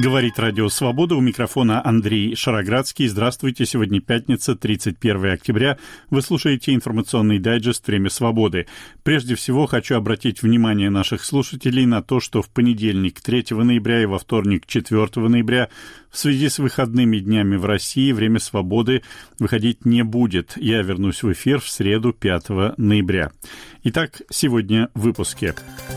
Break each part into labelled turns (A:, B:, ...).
A: Говорит Радио Свобода, у микрофона Андрей Шароградский. Здравствуйте, сегодня пятница, 31 октября. Вы слушаете информационный дайджест «Время свободы». Прежде всего, хочу обратить внимание наших слушателей на то, что в понедельник, 3 ноября, и во вторник, 4 ноября, в связи с выходными днями в России, «Время свободы» выходить не будет. Я вернусь в эфир в среду, 5 ноября. Итак, сегодня в выпуске.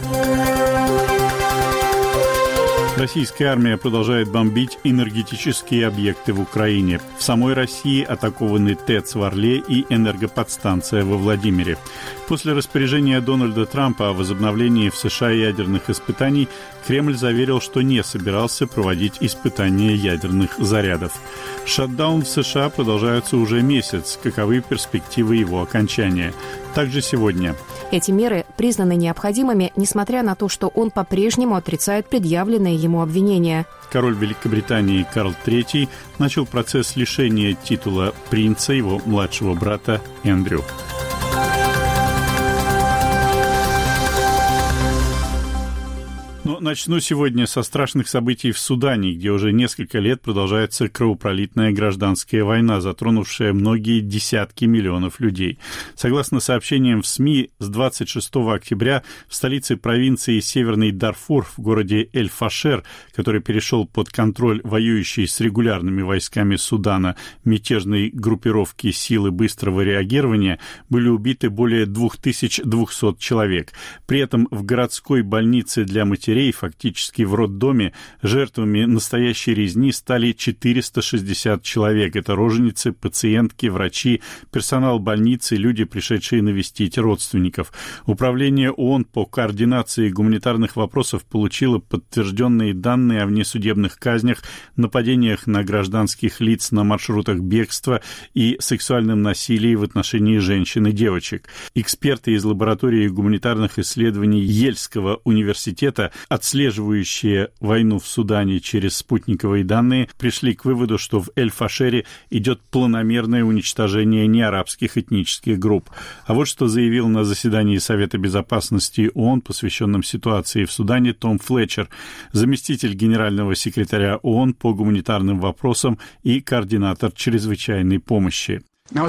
A: Российская армия продолжает бомбить энергетические объекты в Украине. В самой России атакованы ТЭЦ в Орле и энергоподстанция во Владимире. После распоряжения Дональда Трампа о возобновлении в США ядерных испытаний Кремль заверил, что не собирался проводить испытания ядерных зарядов. Шатдаун в США продолжается уже месяц. Каковы перспективы его окончания? Также сегодня.
B: Эти меры признаны необходимыми, несмотря на то, что он по-прежнему отрицает предъявленные ему обвинения.
A: Король Великобритании Карл III начал процесс лишения титула принца его младшего брата Эндрю. Начну сегодня со страшных событий в Судане, где уже несколько лет продолжается кровопролитная гражданская война, затронувшая многие десятки миллионов людей. Согласно сообщениям в СМИ, с 26 октября в столице провинции Северный Дарфур, в городе Эль-Фашер, который перешел под контроль воюющей с регулярными войсками Судана мятежной группировки силы быстрого реагирования, были убиты более 2200 человек. При этом в городской больнице для матерей, фактически в роддоме, жертвами настоящей резни стали 460 человек. Это роженицы, пациентки, врачи, персонал больницы, люди, пришедшие навестить родственников. Управление ООН по координации гуманитарных вопросов получило подтвержденные данные о внесудебных казнях, нападениях на гражданских лиц на маршрутах бегства и сексуальном насилии в отношении женщин и девочек. Эксперты из лаборатории гуманитарных исследований Ельского университета, отслеживающие войну в Судане через спутниковые данные, пришли к выводу, что в Эль-Фашере идет планомерное уничтожение неарабских этнических групп. А вот что заявил на заседании Совета Безопасности ООН, посвященном ситуации в Судане, Том Флетчер, заместитель генерального секретаря ООН по гуманитарным вопросам и координатор чрезвычайной помощи.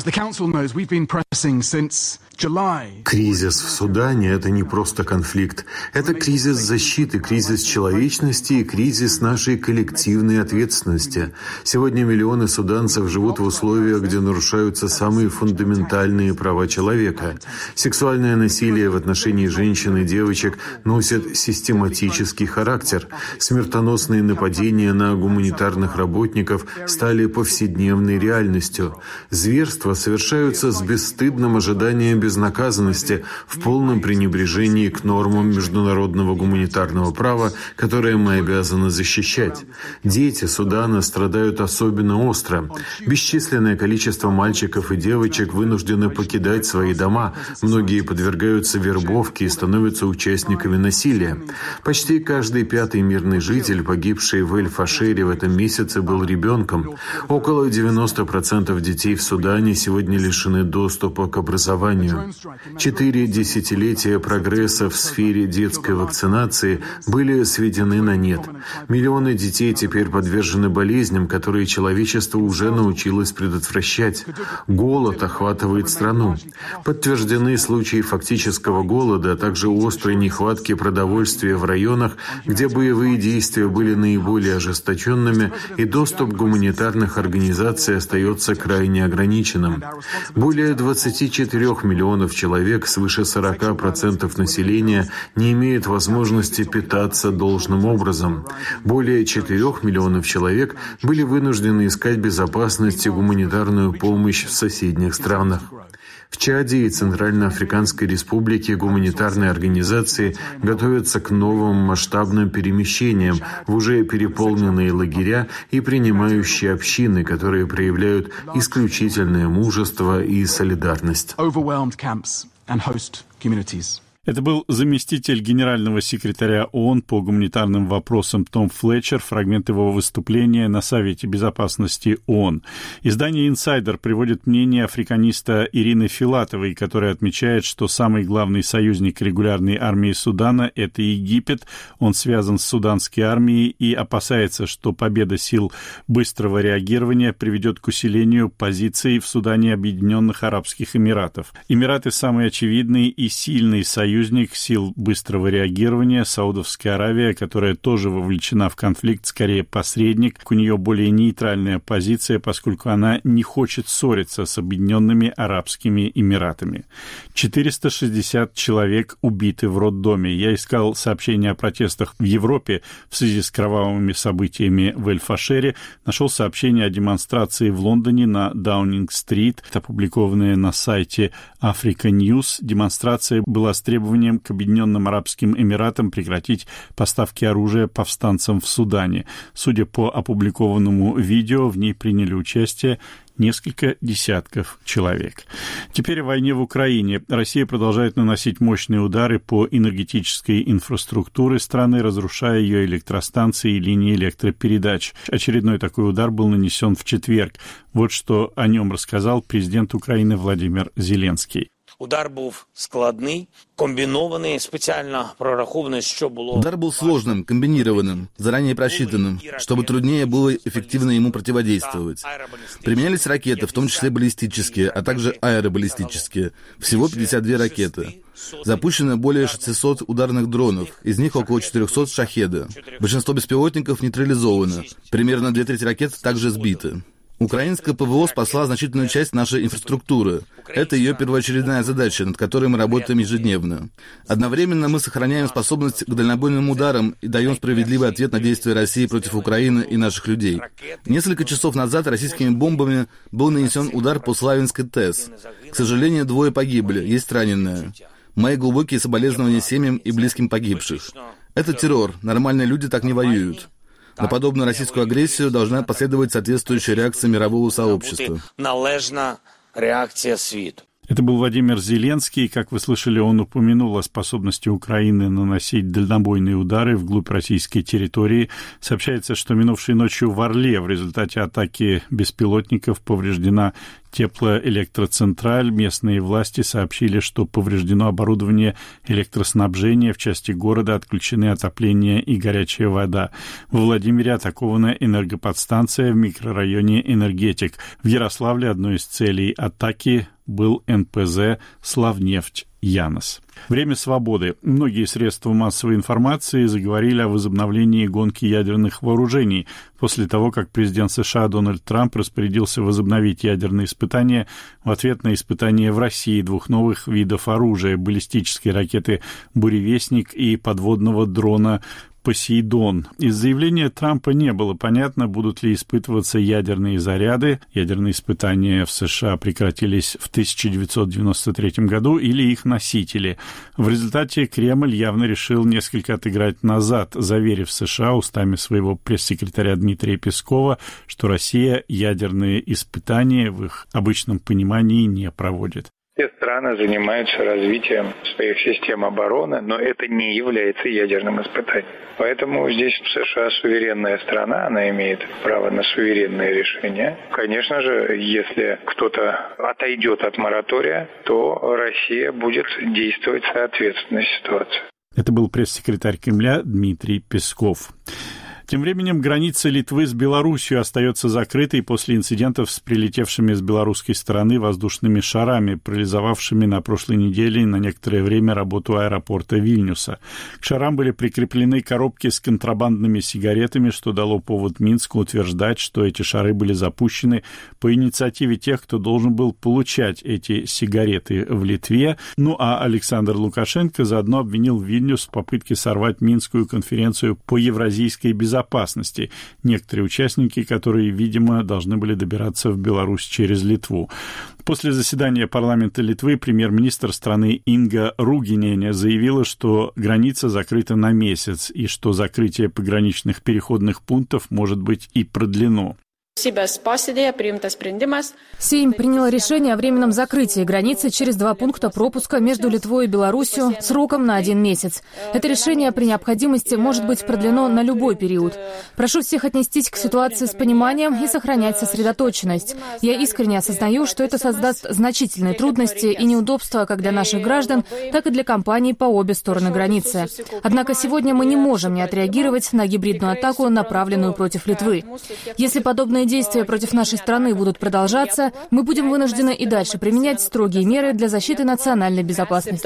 C: Кризис в Судане – это не просто конфликт. Это кризис защиты, кризис человечности и кризис нашей коллективной ответственности. Сегодня миллионы суданцев живут в условиях, где нарушаются самые фундаментальные права человека. Сексуальное насилие в отношении женщин и девочек носит систематический характер. Смертоносные нападения на гуманитарных работников стали повседневной реальностью. Зверства совершаются с бесстыдным ожиданием безнаказанности, в полном пренебрежении к нормам международного гуманитарного права, которое мы обязаны защищать. Дети Судана страдают особенно остро. Бесчисленное количество мальчиков и девочек вынуждены покидать свои дома. Многие подвергаются вербовке и становятся участниками насилия. Почти каждый пятый мирный житель, погибший в Эль-Фашере в этом месяце, был ребенком. Около 90% детей в Судане сегодня лишены доступа к образованию. 4 десятилетия прогресса в сфере детской вакцинации были сведены на нет. Миллионы детей теперь подвержены болезням, которые человечество уже научилось предотвращать. Голод охватывает страну. Подтверждены случаи фактического голода, а также острой нехватки продовольствия в районах, где боевые действия были наиболее ожесточенными, и доступ гуманитарных организаций остается крайне ограниченным. Более 24 миллионов человек, свыше 40% населения, не имеют возможности питаться должным образом. Более 4 миллионов человек были вынуждены искать безопасность и гуманитарную помощь в соседних странах. В Чаде и Центральноафриканской Республике гуманитарные организации готовятся к новым масштабным перемещениям в уже переполненные лагеря и принимающие общины, которые проявляют исключительное мужество и солидарность.
A: Это был заместитель генерального секретаря ООН по гуманитарным вопросам Том Флетчер, фрагмент его выступления на Совете Безопасности ООН. Издание «Инсайдер» приводит мнение африканиста Ирины Филатовой, которая отмечает, что самый главный союзник регулярной армии Судана – это Египет. Он связан с суданской армией и опасается, что победа сил быстрого реагирования приведет к усилению позиций в Судане Объединенных Арабских Эмиратов. Эмираты – самый очевидный и сильный союзник сил быстрого реагирования. Саудовская Аравия, которая тоже вовлечена в конфликт, скорее посредник. У нее более нейтральная позиция, поскольку она не хочет ссориться с Объединенными Арабскими Эмиратами. 460 человек убиты в роддоме. Я искал сообщения о протестах в Европе в связи с кровавыми событиями в Эль-Фашере. Нашел сообщение о демонстрации в Лондоне на Даунинг-стрит, опубликованное на сайте Africa News. Демонстрация была с требованием к Объединенным Арабским Эмиратам прекратить поставки оружия повстанцам в Судане. Судя по опубликованному видео, в ней приняли участие несколько десятков человек. Теперь о войне в Украине. Россия продолжает наносить мощные удары по энергетической инфраструктуре страны, разрушая ее электростанции и линии электропередач. Очередной такой удар был нанесен в четверг. Вот что о нем рассказал президент Украины Владимир Зеленский.
D: Удар был складный, комбинованный, специально прорахованный, что было...
E: Удар был сложным, комбинированным, заранее просчитанным, чтобы труднее было эффективно ему противодействовать. Применялись ракеты, в том числе баллистические, а также аэробаллистические. Всего 52 ракеты. Запущено более 600 ударных дронов, из них около 400 «Шахеда». Большинство беспилотников нейтрализовано. Примерно 2/3 ракет также сбиты. Украинская ПВО спасла значительную часть нашей инфраструктуры. Это ее первоочередная задача, над которой мы работаем ежедневно. Одновременно мы сохраняем способность к дальнобойным ударам и даем справедливый ответ на действия России против Украины и наших людей. Несколько часов назад российскими бомбами был нанесен удар по Славянской ТЭС. К сожалению, 2 погибли, есть раненые. Мои глубокие соболезнования семьям и близким погибших. Это террор, нормальные люди так не воюют. На подобную российскую агрессию должна последовать соответствующая реакция мирового сообщества.
D: Належна реакция світу.
A: Это был Владимир Зеленский. Как вы слышали, он упомянул о способности Украины наносить дальнобойные удары вглубь российской территории. Сообщается, что минувшей ночью в Орле в результате атаки беспилотников повреждена теплоэлектроцентраль. Местные власти сообщили, что повреждено оборудование электроснабжения. В части города отключены отопление и горячая вода. Во Владимире атакована энергоподстанция в микрорайоне Энергетик. В Ярославле одной из целей атаки был НПЗ «Славнефть Янос». Время свободы. Многие средства массовой информации заговорили о возобновлении гонки ядерных вооружений после того, как президент США Дональд Трамп распорядился возобновить ядерные испытания в ответ на испытания в России 2 новых видов оружия – баллистической ракеты «Буревестник» и подводного дрона «Посейдон». Из заявления Трампа не было понятно, будут ли испытываться ядерные заряды. Ядерные испытания в США прекратились в 1993 году или их носители. В результате Кремль явно решил несколько отыграть назад, заверив США устами своего пресс-секретаря Дмитрия Пескова, что Россия ядерные испытания в их обычном понимании не проводит.
F: Все страны занимаются развитием своих систем обороны, но это не является ядерным испытанием. Поэтому здесь США суверенная страна, она имеет право на суверенное решение. Конечно же, если кто-то отойдет от моратория, то Россия будет действовать соответственно ситуации.
A: Это был пресс-секретарь Кремля Дмитрий Песков. Тем временем граница Литвы с Белоруссией остается закрытой после инцидентов с прилетевшими с белорусской стороны воздушными шарами, парализовавшими на прошлой неделе на некоторое время работу аэропорта Вильнюса. К шарам были прикреплены коробки с контрабандными сигаретами, что дало повод Минску утверждать, что эти шары были запущены по инициативе тех, кто должен был получать эти сигареты в Литве. Ну а Александр Лукашенко заодно обвинил Вильнюс в попытке сорвать Минскую конференцию по евразийской безопасности. Некоторые участники, которые, видимо, должны были добираться в Беларусь через Литву. После заседания парламента Литвы премьер-министр страны Инга Ругинене заявила, что граница закрыта на месяц и что закрытие пограничных переходных пунктов может быть и продлено.
G: Сейм принял решение о временном закрытии границы через 2 пункта пропуска между Литвой и Беларусью сроком на 1 месяц. Это решение при необходимости может быть продлено на любой период. Прошу всех отнестись к ситуации с пониманием и сохранять сосредоточенность. Я искренне осознаю, что это создаст значительные трудности и неудобства как для наших граждан, так и для компаний по обе стороны границы. Однако сегодня мы не можем не отреагировать на гибридную атаку, направленную против Литвы. Если подобные действия против нашей страны будут продолжаться, мы будем вынуждены и дальше применять строгие меры для защиты национальной безопасности.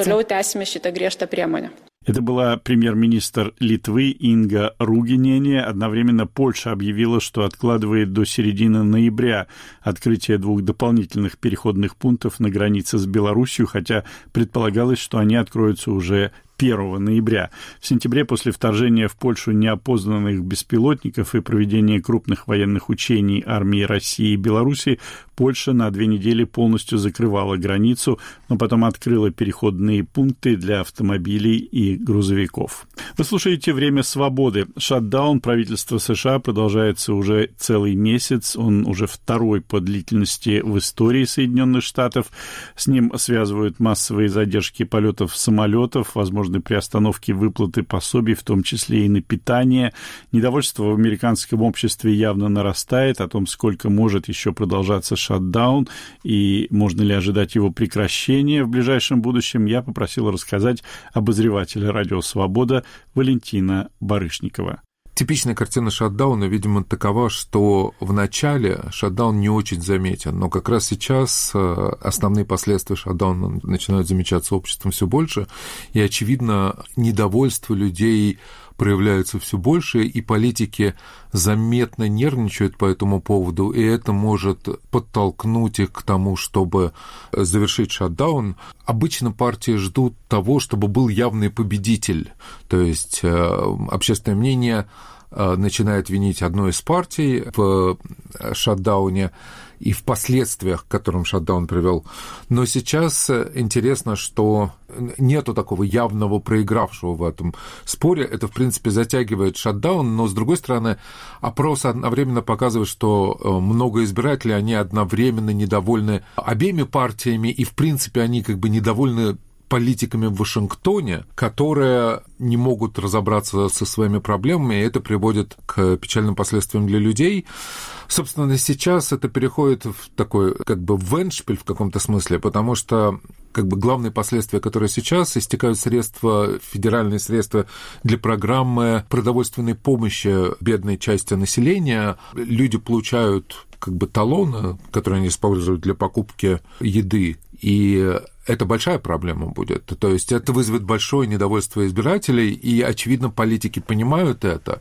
A: Это была премьер-министр Литвы Инга Ругинене. Одновременно Польша объявила, что откладывает до середины ноября открытие 2 дополнительных переходных пунктов на границе с Беларусью, хотя предполагалось, что они откроются уже 1 ноября. В сентябре, после вторжения в Польшу неопознанных беспилотников и проведения крупных военных учений армии России и Беларуси, Польша на 2 недели полностью закрывала границу, но потом открыла переходные пункты для автомобилей и грузовиков. Вы слушаете «Время свободы». Шатдаун правительства США продолжается уже целый месяц. Он уже 2-й по длительности в истории Соединенных Штатов. С ним связывают массовые задержки полетов самолетов, возможно, приостановки выплаты пособий, в том числе и на питание. Недовольство в американском обществе явно нарастает о том, сколько может еще продолжаться шатдаун и можно ли ожидать его прекращения в ближайшем будущем. Я попросил рассказать обозревателя «Радио Свобода» Валентина Барышникова.
H: Типичная картина шатдауна, видимо, такова, что в начале шатдаун не очень заметен, но как раз сейчас основные последствия шатдауна начинают замечаться обществом все больше, и, очевидно, недовольство людей проявляется все больше, и политики заметно нервничают по этому поводу, и это может подтолкнуть их к тому, чтобы завершить шатдаун. Обычно партии ждут того, чтобы был явный победитель, то есть общественное мнение начинает винить одну из партий в шатдауне и в последствиях, к которым шатдаун привел. Но сейчас интересно, что нету такого явного проигравшего в этом споре. Это, в принципе, затягивает шатдаун, но, с другой стороны, опрос одновременно показывает, что много избирателей, они одновременно недовольны обеими партиями, и, в принципе, они как бы недовольны политиками в Вашингтоне, которые не могут разобраться со своими проблемами, и это приводит к печальным последствиям для людей. Собственно, сейчас это переходит в такой, как бы, в эндшпиль в каком-то смысле, потому что, как бы, главные последствия, которые сейчас истекают средства, федеральные средства для программы продовольственной помощи бедной части населения. Люди получают, как бы, талоны, которые они используют для покупки еды, и это большая проблема будет. То есть это вызовет большое недовольство избирателей, и, очевидно, политики понимают это.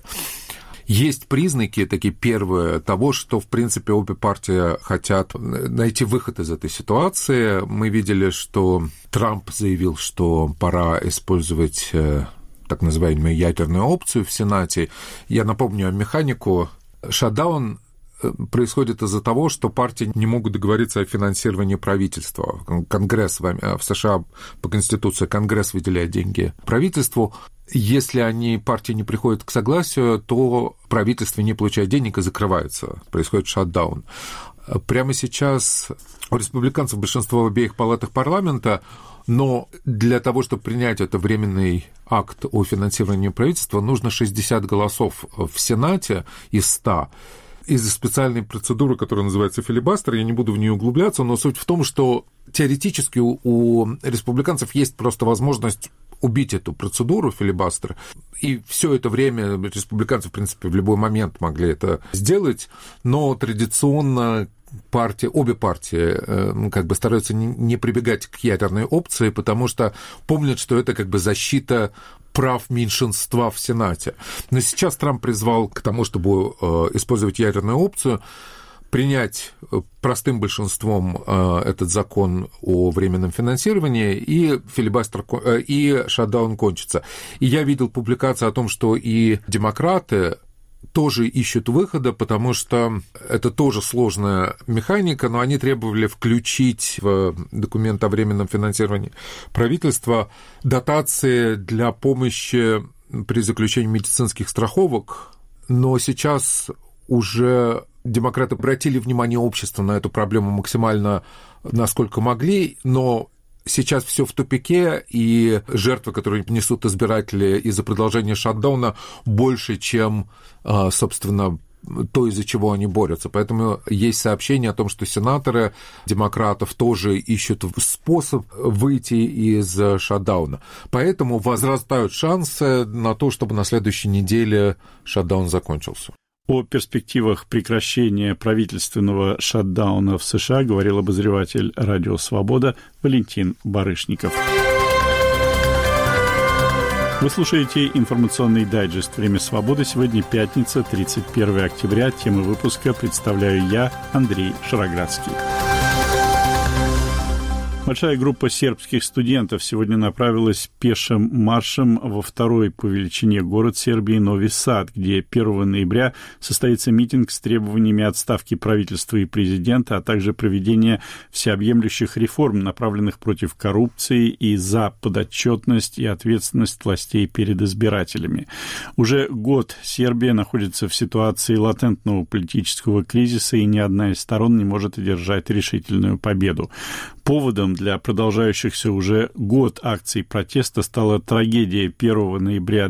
H: Есть признаки, такие первые, того, что, в принципе, обе партии хотят найти выход из этой ситуации. Мы видели, что Трамп заявил, что пора использовать так называемую ядерную опцию в Сенате. Я напомню механику. Шатдаун происходит из-за того, что партии не могут договориться о финансировании правительства. Конгресс в США по Конституции, Конгресс выделяет деньги правительству. Если партии не приходят к согласию, то правительство не получает денег и закрывается. Происходит шатдаун. Прямо сейчас у республиканцев большинство в обеих палатах парламента, но для того, чтобы принять это временный акт о финансировании правительства, нужно 60 голосов в Сенате из 100. Из-за специальной процедуры, которая называется филибастер, я не буду в нее углубляться, но суть в том, что теоретически у республиканцев есть просто возможность убить эту процедуру филибастер, и все это время республиканцы, в принципе, в любой момент могли это сделать, но традиционно обе партии как бы стараются не прибегать к ядерной опции, потому что помнят, что это как бы защита прав меньшинства в Сенате. Но сейчас Трамп призвал к тому, чтобы использовать ядерную опцию, принять простым большинством этот закон о временном финансировании, и филибастер, и шатдаун кончится. И я видел публикации о том, что и демократы тоже ищут выхода, потому что это тоже сложная механика, но они требовали включить в документ о временном финансировании правительства дотации для помощи при заключении медицинских страховок, но сейчас уже демократы обратили внимание общества на эту проблему максимально, насколько могли, но сейчас все в тупике, и жертвы, которые несут избиратели из-за продолжения шатдауна, больше, чем, собственно, то, из-за чего они борются. Поэтому есть сообщение о том, что сенаторы демократов тоже ищут способ выйти из шатдауна. Поэтому возрастают шансы на то, чтобы на следующей неделе шатдаун закончился.
A: О перспективах прекращения правительственного шатдауна в США говорил обозреватель «Радио Свобода» Валентин Барышников. Вы слушаете информационный дайджест «Время свободы». Сегодня пятница, 31 октября. Темы выпуска представляю я, Андрей Шароградский. Большая группа сербских студентов сегодня направилась пешим маршем во второй по величине город Сербии Нови Сад, где 1 ноября состоится митинг с требованиями отставки правительства и президента, а также проведения всеобъемлющих реформ, направленных против коррупции и за подотчетность и ответственность властей перед избирателями. Уже год Сербия находится в ситуации латентного политического кризиса, и ни одна из сторон не может одержать решительную победу. Поводом для продолжающихся уже год акций протеста стала трагедия 1 ноября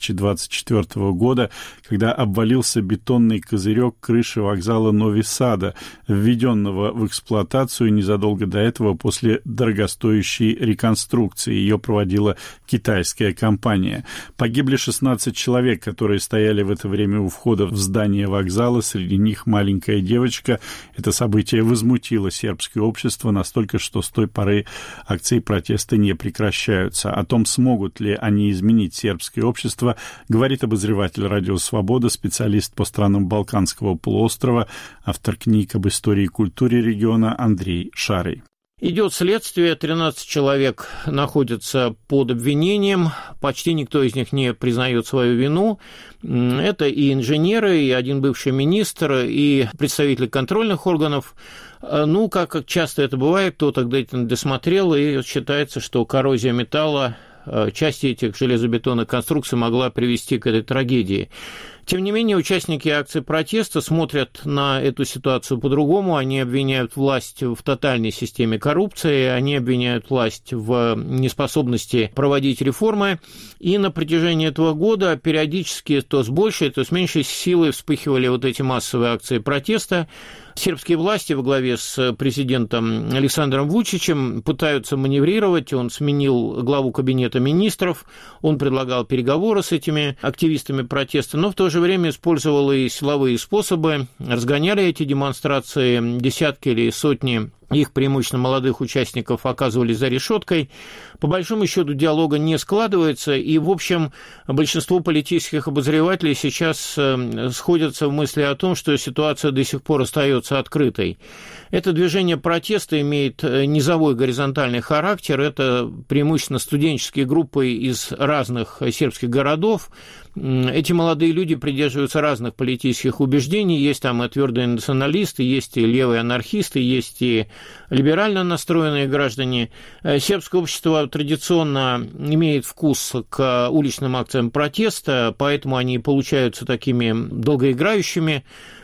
A: 2024 года, когда обвалился бетонный козырек крыши вокзала Нови Сада, введенного в эксплуатацию незадолго до этого после дорогостоящей реконструкции. Ее проводила китайская компания. Погибли 16 человек, которые стояли в это время у входа в здание вокзала, среди них маленькая девочка. Это событие возмутило сербское общество настолько, что с той поры акции протеста не прекращаются. О том, смогут ли они изменить сербское общество, говорит обозреватель «Радио Свобода», специалист по странам Балканского полуострова, автор книг об истории и культуре региона Андрей Шарый.
I: Идет следствие, 13 человек находятся под обвинением, почти никто из них не признает свою вину. Это и инженеры, и один бывший министр, и представители контрольных органов. Ну, как часто это бывает, кто тогда это досмотрел, и считается, что коррозия металла, части этих железобетонных конструкций могла привести к этой трагедии. Тем не менее, участники акции протеста смотрят на эту ситуацию по-другому. Они обвиняют власть в тотальной системе коррупции, они обвиняют власть в неспособности проводить реформы. И на протяжении этого года периодически то с большей, то с меньшей силой вспыхивали вот эти массовые акции протеста. Сербские власти во главе с президентом Александром Вучичем пытаются маневрировать. Он сменил главу кабинета министров, он предлагал переговоры с этими активистами протеста, но в то же время использовал и силовые способы, разгоняли эти демонстрации, десятки или сотни их преимущественно молодых участников оказывались за решеткой. По большому счету диалога не складывается, и, в общем, большинство политических обозревателей сейчас сходятся в мысли о том, что ситуация до сих пор остается открытой. Это движение протеста имеет низовой горизонтальный характер, это преимущественно студенческие группы из разных сербских городов. Эти молодые люди придерживаются разных политических убеждений, есть там и твердые националисты, есть и левые анархисты, есть и либерально настроенные граждане. Сербское общество традиционно имеет вкус к уличным акциям протеста, поэтому они получаются такими долгоиграющими,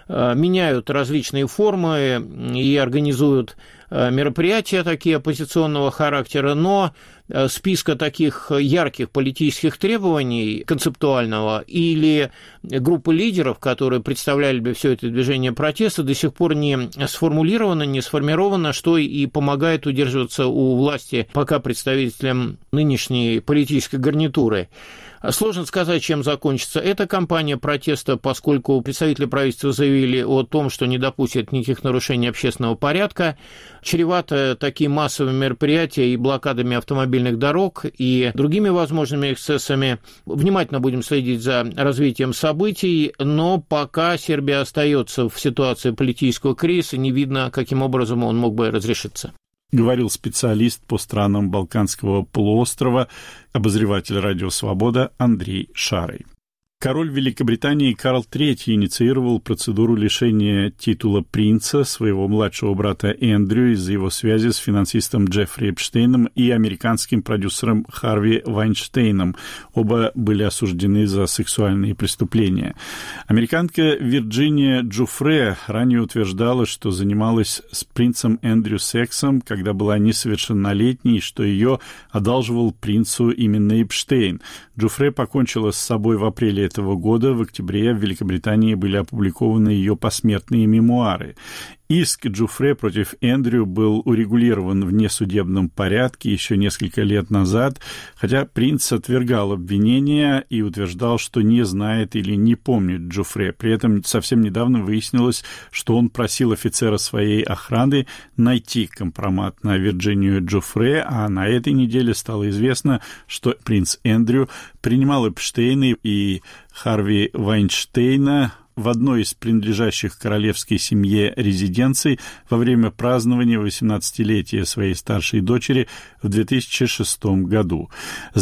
I: меняют различные формы и организуют мероприятия такие оппозиционного характера, но списка таких ярких политических требований концептуального или группы лидеров, которые представляли бы все это движение протеста, до сих пор не сформулировано, не сформировано, что и помогает удерживаться у власти пока представителям нынешней политической гарнитуры. Сложно сказать, чем закончится эта кампания протеста, поскольку представители правительства заявили о том, что не допустят никаких нарушений общественного порядка. Чревато такие массовые мероприятия и блокадами автомобильных дорог и другими возможными эксцессами. Внимательно будем следить за развитием событий, но пока Сербия остается в ситуации политического кризиса, не видно, каким образом он мог бы разрешиться.
A: Говорил специалист по странам Балканского полуострова, обозреватель «Радио Свобода» Андрей Шарый. Король Великобритании Карл III инициировал процедуру лишения титула принца своего младшего брата Эндрю из-за его связи с финансистом Джеффри Эпштейном и американским продюсером Харви Вайнштейном. Оба были осуждены за сексуальные преступления. Американка Вирджиния Джуфре ранее утверждала, что занималась с принцем Эндрю сексом, когда была несовершеннолетней, что ее одалживал принцу именно Эпштейн. Джуфре покончила с собой в апреле этого года. В октябре в Великобритании были опубликованы ее посмертные мемуары. Иск Джуфре против Эндрю был урегулирован в несудебном порядке еще несколько лет назад, хотя принц отвергал обвинения и утверждал, что не знает или не помнит Джуфре. При этом совсем недавно выяснилось, что он просил офицера своей охраны найти компромат на Вирджинию Джуфре, а на этой неделе стало известно, что принц Эндрю принимал Эпштейна и Харви Вайнштейна в одной из принадлежащих королевской семье резиденций во время празднования 18-летия своей старшей дочери в 2006 году. С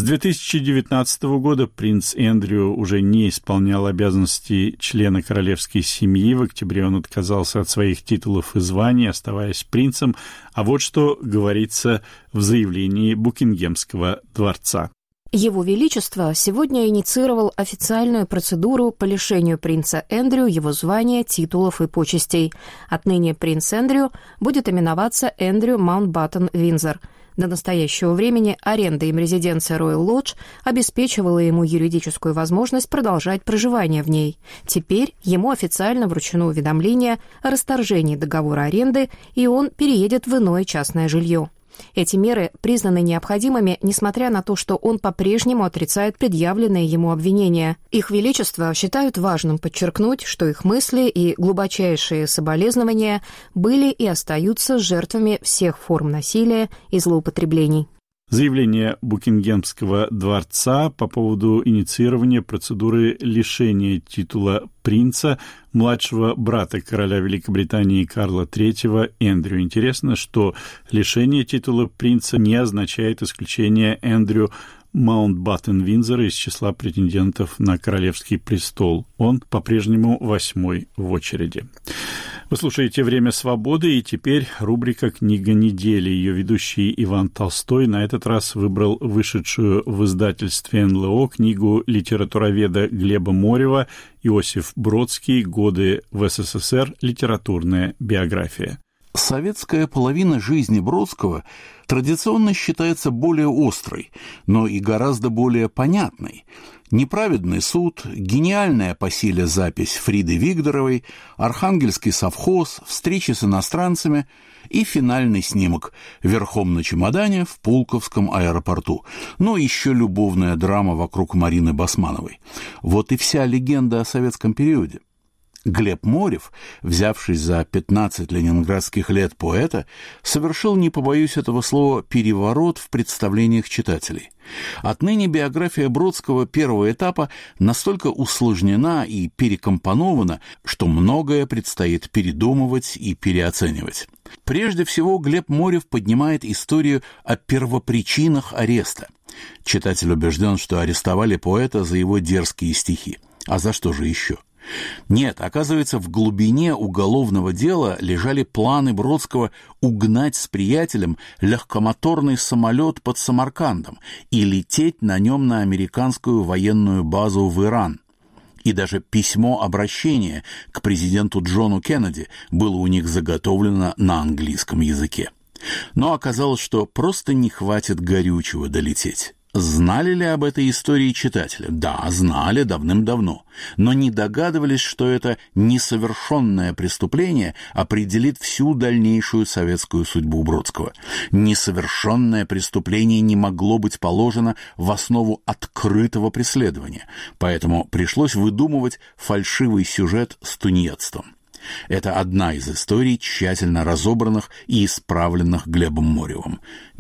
A: 2019 года принц Эндрю уже не исполнял обязанности члена королевской семьи. В октябре он отказался от своих титулов и званий, оставаясь принцем. А вот что говорится в заявлении Букингемского дворца.
B: Его Величество сегодня инициировал официальную процедуру по лишению принца Эндрю его звания, титулов и почестей. Отныне принц Эндрю будет именоваться Эндрю Маунтбаттен-Виндзор. До настоящего времени аренда им резиденции Royal Lodge обеспечивала ему юридическую возможность продолжать проживание в ней. Теперь ему официально вручено уведомление о расторжении договора аренды, и он переедет в иное частное жилье. Эти меры признаны необходимыми, несмотря на то, что он по-прежнему отрицает предъявленные ему обвинения. Их Величество считают важным подчеркнуть, что их мысли и глубочайшие соболезнования были и остаются жертвами всех форм насилия и злоупотреблений.
A: Заявление Букингемского дворца по поводу инициирования процедуры лишения титула принца младшего брата короля Великобритании Карла III Эндрю. Интересно, что лишение титула принца не означает исключение Эндрю Маунтбаттен-Виндзора из числа претендентов на королевский престол. Он по-прежнему 8-й в очереди. Вы слушаете «Время свободы», и теперь рубрика «Книга недели». Ее ведущий Иван Толстой на этот раз выбрал вышедшую в издательстве НЛО книгу литературоведа Глеба Морева «Иосиф Бродский. Годы в СССР. Литературная биография».
J: Советская половина жизни Бродского традиционно считается более острой, но и гораздо более понятной. «Неправедный суд», гениальная по силе запись Фриды Вигдоровой, «Архангельский совхоз», «Встречи с иностранцами» и финальный снимок «Верхом на чемодане в Пулковском аэропорту». Но еще любовная драма вокруг Марины Басмановой. Вот и вся легенда о советском периоде. Глеб Морев, взявшись за 15 ленинградских лет поэта, совершил, не побоюсь этого слова, переворот в представлениях читателей. Отныне биография Бродского первого этапа настолько усложнена и перекомпонована, что многое предстоит передумывать и переоценивать. Прежде всего, Глеб Морев поднимает историю о первопричинах ареста. Читатель убежден, что арестовали поэта за его дерзкие стихи. А за что же еще? Нет, оказывается, в глубине уголовного дела лежали планы Бродского угнать с приятелем легкомоторный самолет под Самаркандом и лететь на нем на американскую военную базу в Иран. И даже письмо-обращение к президенту Джону Кеннеди было у них заготовлено на английском языке. Но оказалось, что просто не хватит горючего долететь. Знали ли об этой истории читатели? Да, знали давным-давно, но не догадывались, что это несовершенное преступление определит всю дальнейшую советскую судьбу Бродского. Несовершенное преступление не могло быть положено в основу открытого преследования, поэтому пришлось выдумывать фальшивый сюжет с тунеядством. Это одна из историй, тщательно разобранных и исправленных Глебом Моревым.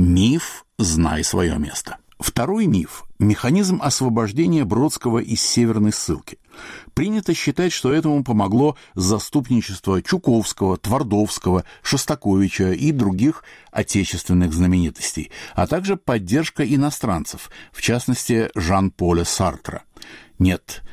J: Миф «Знай свое место». Второй миф – механизм освобождения Бродского из северной ссылки. Принято считать, что этому помогло заступничество Чуковского, Твардовского, Шостаковича и других отечественных знаменитостей, а также поддержка иностранцев, в частности Жан-Поля Сартра. Нет,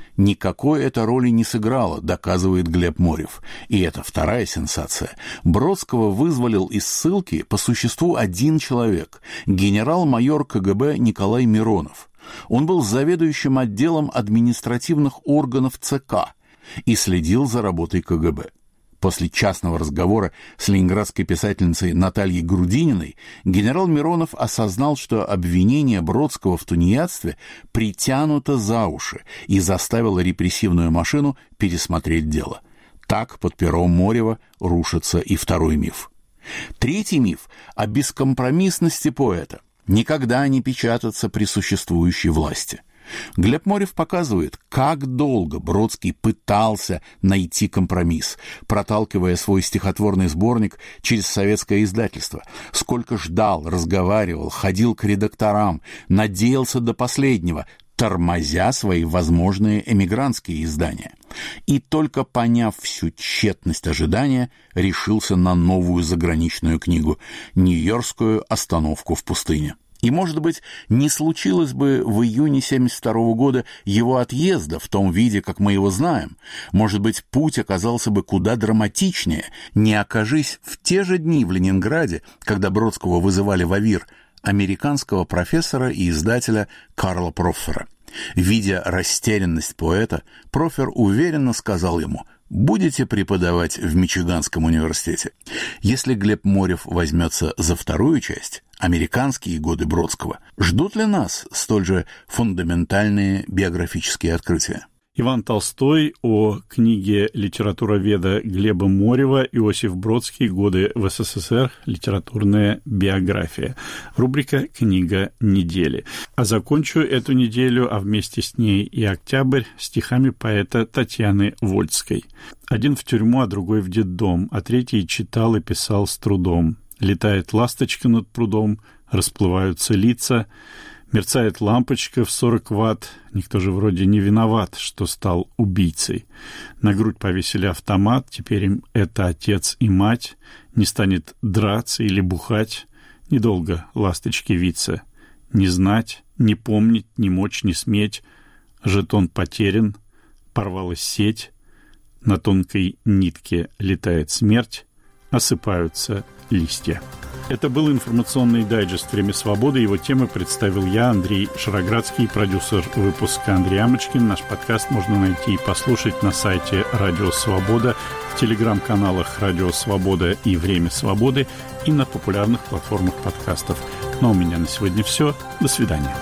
J: Никакой это роли не сыграло, доказывает Глеб Морев. И это вторая сенсация. Бродского вызволил из ссылки по существу один человек – генерал-майор КГБ Николай Миронов. Он был заведующим отделом административных органов ЦК и следил за работой КГБ. После частного разговора с ленинградской писательницей Натальей Грудининой генерал Миронов осознал, что обвинение Бродского в тунеядстве притянуто за уши и заставило репрессивную машину пересмотреть дело. Так под пером Морева рушится и второй миф. Третий миф о бескомпромиссности поэта. Никогда не печататься при существующей власти. Глеб Морев показывает, как долго Бродский пытался найти компромисс, проталкивая свой стихотворный сборник через советское издательство. Сколько ждал, разговаривал, ходил к редакторам, надеялся до последнего, тормозя свои возможные эмигрантские издания. И только поняв всю тщетность ожидания, решился на новую заграничную книгу «Нью-Йоркскую остановку в пустыне». И, может быть, не случилось бы в июне 1972 года его отъезда в том виде, как мы его знаем. Может быть, путь оказался бы куда драматичнее, не окажись в те же дни в Ленинграде, когда Бродского вызывали в АВИР, американского профессора и издателя Карла Проффера. Видя растерянность поэта, Проффер уверенно сказал ему: «Будете преподавать в Мичиганском университете». Если Глеб Морев возьмется за вторую часть, американские годы Бродского, ждут ли нас столь же фундаментальные биографические открытия?
A: Иван Толстой о книге литературоведа Глеба Морева «Иосиф Бродский. Годы в СССР. Литературная биография». Рубрика «Книга недели». А закончу эту неделю, а вместе с ней и октябрь, стихами поэта Татьяны Вольской. Один в тюрьму, а другой в детдом, а третий читал и писал с трудом. Летает ласточка над прудом, расплываются лица, мерцает лампочка в 40 ватт. Никто же вроде не виноват, что стал убийцей. На грудь повесили автомат, теперь им это отец и мать. Не станет драться или бухать. Недолго ласточке виться. Не знать, не помнить, не мочь, не сметь. Жетон потерян, порвалась сеть. На тонкой нитке летает смерть. Осыпаются листья. Это был информационный дайджест «Время свободы». Его темы представил я, Андрей Шароградский, продюсер выпуска Андрей Амочкин. Наш подкаст можно найти и послушать на сайте «Радио Свобода», в телеграм-каналах «Радио Свобода» и «Время свободы» и на популярных платформах подкастов. Ну а у меня на сегодня все. До свидания.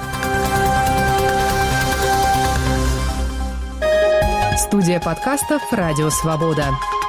B: Студия подкастов «Радио Свобода».